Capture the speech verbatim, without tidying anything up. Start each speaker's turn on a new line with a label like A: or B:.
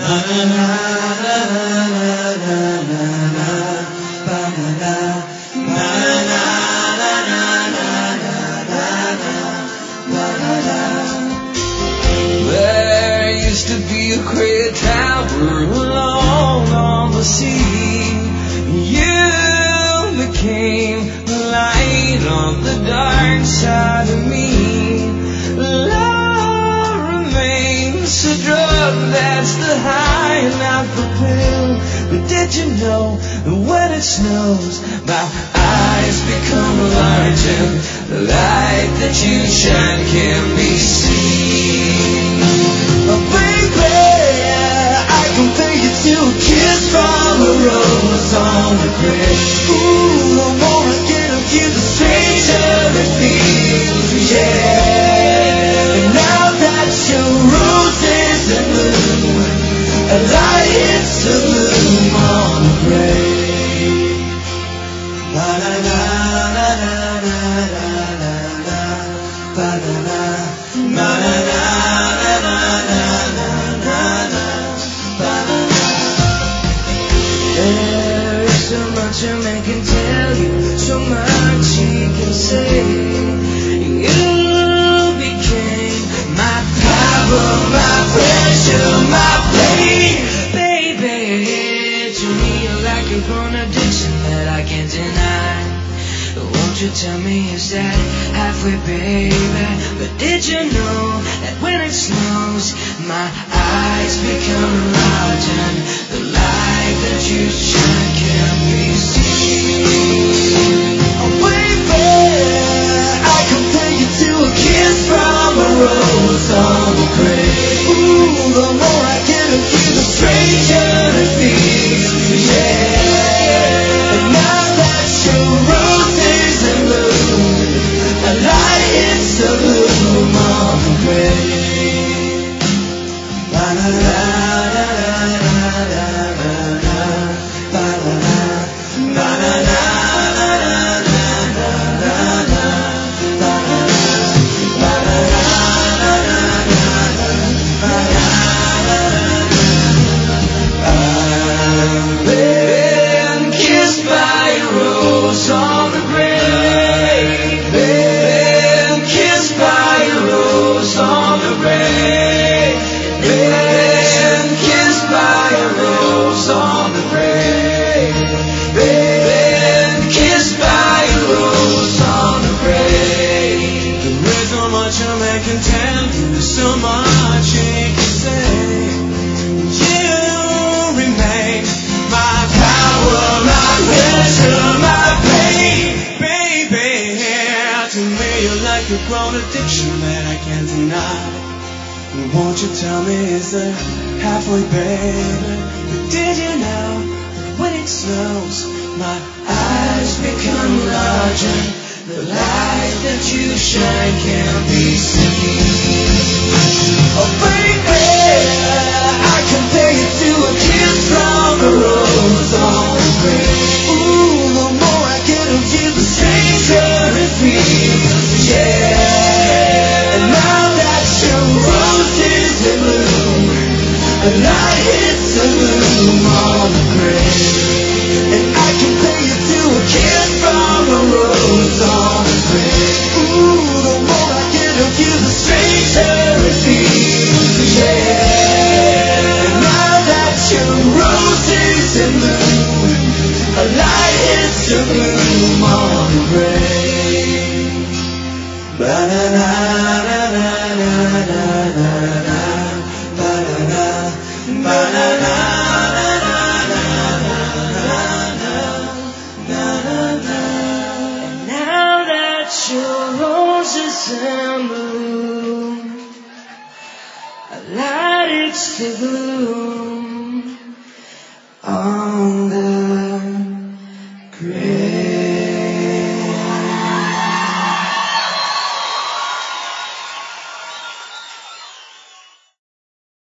A: There used to be a great tower along on the sea. You became the light on the dark side of me. Love remains a drug that's the high, not the pill. But did you know that when it snows, my eyes become large and the light that you shine can be seen? Oh baby, I compare you to a kiss from a rose on the grave. Ooh, the more I get of you, the stranger it feels, yeah. And now that your roses are blue, a light hits the bloom on the grave. La la la la la la la la la, ba la la, ba la la la la la la la la, ba la la. There is so much a man can tell you, so much he can say. You became my power, my pressure, my pain. Baby, to me you're like a grown addiction that I can't deny. Won't you tell me, is that halfway, baby? But did you know that when it snows, my eyes become large and the light that you shine can't be seen? Oh baby, I compare you to a kiss from a rose on the grave. Ooh, the more I get of you, the stranger it feels, yeah. And now that your roses are blue, a light hits the bloom on the grave. La la la la la la la la, ba la la, ba la la la la la la la, ba la la, ba la la la la la, ba la la. I've been kissed by a rose on the grave. Been kissed by a rose on the grave. Been kissed by a rose on the grave. Been kissed by a rose on the grave. There is so much a man can tell you, so much he can say. You remain my power, my pleasure, my pain. Baby, to me you're like a grown addiction that I can't deny. Won't you tell me, is there halfway, baby? But did you know that when it snows, my eyes become larger, the light that you shine can't be seen? Oh baby, I compare you to a kiss from a rose on the grave. Ooh, the more I get of you, the stranger it feels, yeah. And now that your roses are blue, a light hits the bloom on the grave. And I compare you to a kiss from a rose on the grave. Ooh, the more I get of you, the stranger it feels, yeah. And now that your roses are blue, a light hits the bloom on the grave. Ba la la la la la la la la, ba la la, ba la la la la la la la la. And now that your roses are blue, a light hits the bloom